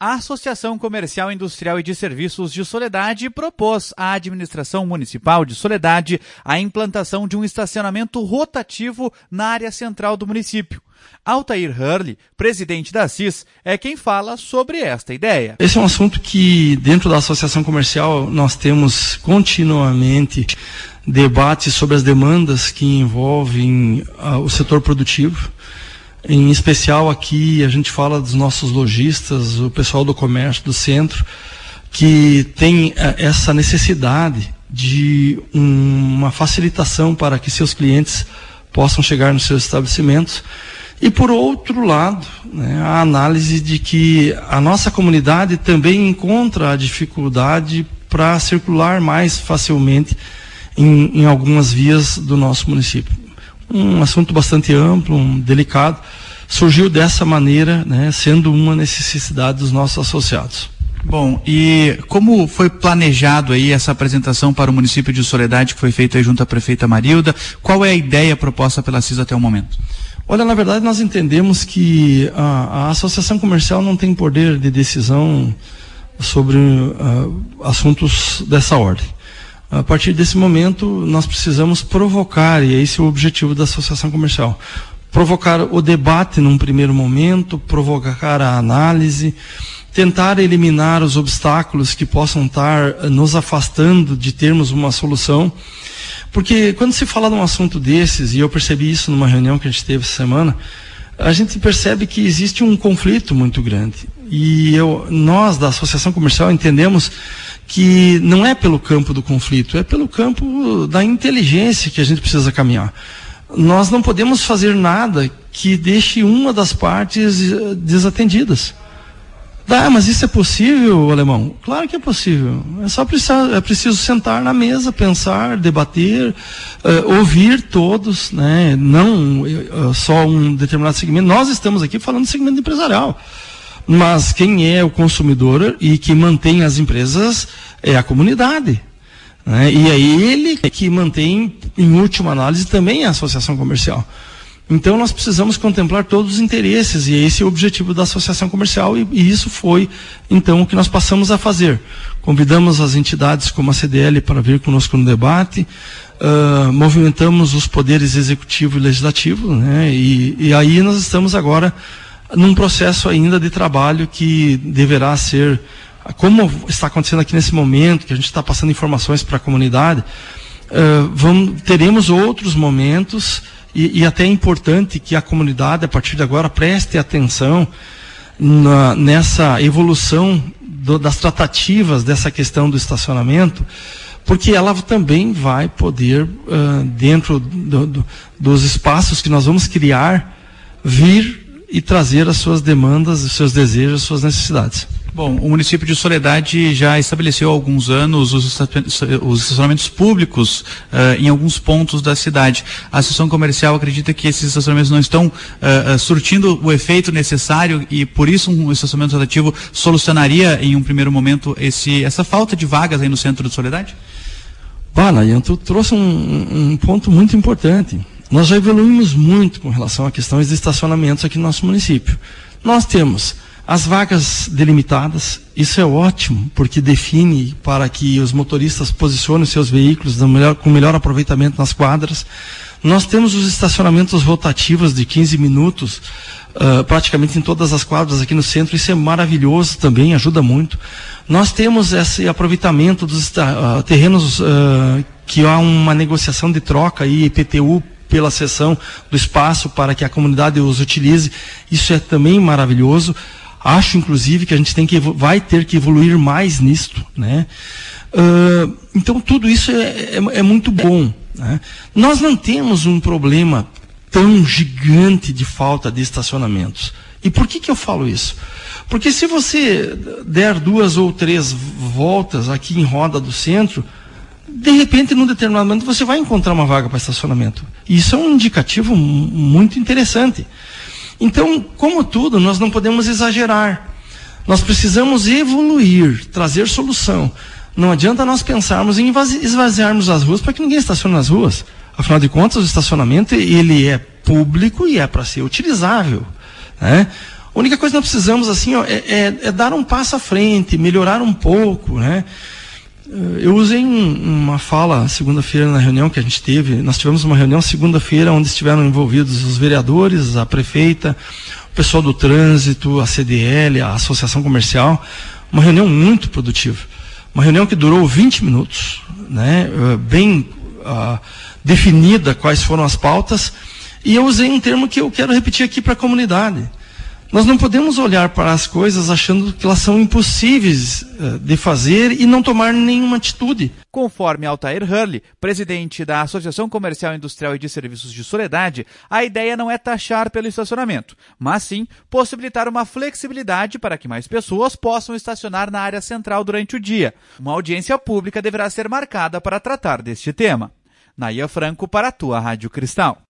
A Associação Comercial, Industrial e de Serviços de Soledade propôs à Administração Municipal de Soledade a implantação de um estacionamento rotativo na área central do município. Altair Hurley, presidente da CIS, é quem fala sobre esta ideia. Esse é um assunto que, dentro da Associação Comercial, nós temos continuamente debates sobre as demandas que envolvem o setor produtivo. Em especial aqui a gente fala dos nossos lojistas, o pessoal do comércio do centro, que tem essa necessidade de uma facilitação para que seus clientes possam chegar nos seus estabelecimentos. E por outro lado, né, a análise de que a nossa comunidade também encontra a dificuldade para circular mais facilmente em algumas vias do nosso município. Um assunto bastante amplo, delicado, surgiu dessa maneira, né, sendo uma necessidade dos nossos associados. Bom, e como foi planejado aí essa apresentação para o município de Soledade, que foi feita aí junto à prefeita Marilda? Qual é a ideia proposta pela CIS até o momento? Olha, na verdade nós entendemos que a associação comercial não tem poder de decisão sobre assuntos dessa ordem. A partir desse momento, nós precisamos provocar, e esse é o objetivo da associação comercial, provocar o debate num primeiro momento, provocar a análise, tentar eliminar os obstáculos que possam estar nos afastando de termos uma solução. Porque quando se fala de um assunto desses, e eu percebi isso numa reunião que a gente teve essa semana, a gente percebe que existe um conflito muito grande. E nós, da associação comercial, entendemos que não é pelo campo do conflito, é pelo campo da inteligência que a gente precisa caminhar. Nós não podemos fazer nada que deixe uma das partes desatendidas. Mas isso é possível, Alemão? Claro que é possível. É preciso sentar na mesa, pensar, debater, ouvir todos, né? Não só um determinado segmento. Nós estamos aqui falando de segmento empresarial. Mas quem é o consumidor e que mantém as empresas é a comunidade, né? E é ele que mantém, em última análise, também a associação comercial. Então nós precisamos contemplar todos os interesses, e esse é o objetivo da associação comercial, e isso foi então o que nós passamos a fazer. Convidamos as entidades como a CDL para vir conosco no debate, movimentamos os poderes executivo e legislativo, né? E aí nós estamos agora num processo ainda de trabalho que deverá ser, como está acontecendo aqui nesse momento, que a gente está passando informações para a comunidade, teremos outros momentos, e até é importante que a comunidade, a partir de agora, preste atenção nessa evolução das tratativas dessa questão do estacionamento, porque ela também vai poder, dentro dos espaços que nós vamos criar, vir e trazer as suas demandas, os seus desejos, as suas necessidades. Bom, o município de Soledade já estabeleceu há alguns anos os estacionamentos públicos em alguns pontos da cidade. A Associação Comercial acredita que esses estacionamentos não estão surtindo o efeito necessário, e por isso um estacionamento rotativo solucionaria em um primeiro momento essa falta de vagas aí no centro de Soledade? Nayan, tu trouxe um ponto muito importante. Nós já evoluímos muito com relação a questões de estacionamentos aqui no nosso município. Nós temos as vagas delimitadas, isso é ótimo, porque define para que os motoristas posicionem seus veículos com melhor aproveitamento nas quadras. Nós temos os estacionamentos rotativos de 15 minutos, praticamente em todas as quadras aqui no centro, isso é maravilhoso também, ajuda muito. Nós temos esse aproveitamento dos terrenos que há uma negociação de troca e IPTU pela cessão do espaço para que a comunidade os utilize, isso é também maravilhoso. Acho, inclusive, que a gente vai ter que evoluir mais nisto, né? Então, tudo isso é muito bom, né? Nós não temos um problema tão gigante de falta de estacionamentos. E por que eu falo isso? Porque se você der 2 ou 3 voltas aqui em roda do centro, de repente, num determinado momento, você vai encontrar uma vaga para estacionamento. E isso é um indicativo muito interessante. Então, como tudo, nós não podemos exagerar. Nós precisamos evoluir, trazer solução. Não adianta nós pensarmos em esvaziarmos as ruas para que ninguém estacione nas ruas. Afinal de contas, o estacionamento ele é público e é para ser utilizável, né? A única coisa que nós precisamos, assim, ó, é dar um passo à frente, melhorar um pouco, né? Eu usei uma fala segunda-feira na reunião que a gente teve. Nós tivemos uma reunião segunda-feira onde estiveram envolvidos os vereadores, a prefeita, o pessoal do trânsito, a CDL, a Associação Comercial. Uma reunião muito produtiva. Uma reunião que durou 20 minutos, né? Bem definida quais foram as pautas. E eu usei um termo que eu quero repetir aqui para a comunidade. Nós não podemos olhar para as coisas achando que elas são impossíveis de fazer e não tomar nenhuma atitude. Conforme Altair Hurley, presidente da Associação Comercial, Industrial e de Serviços de Soledade, a ideia não é taxar pelo estacionamento, mas sim possibilitar uma flexibilidade para que mais pessoas possam estacionar na área central durante o dia. Uma audiência pública deverá ser marcada para tratar deste tema. Naia Franco para a tua Rádio Cristal.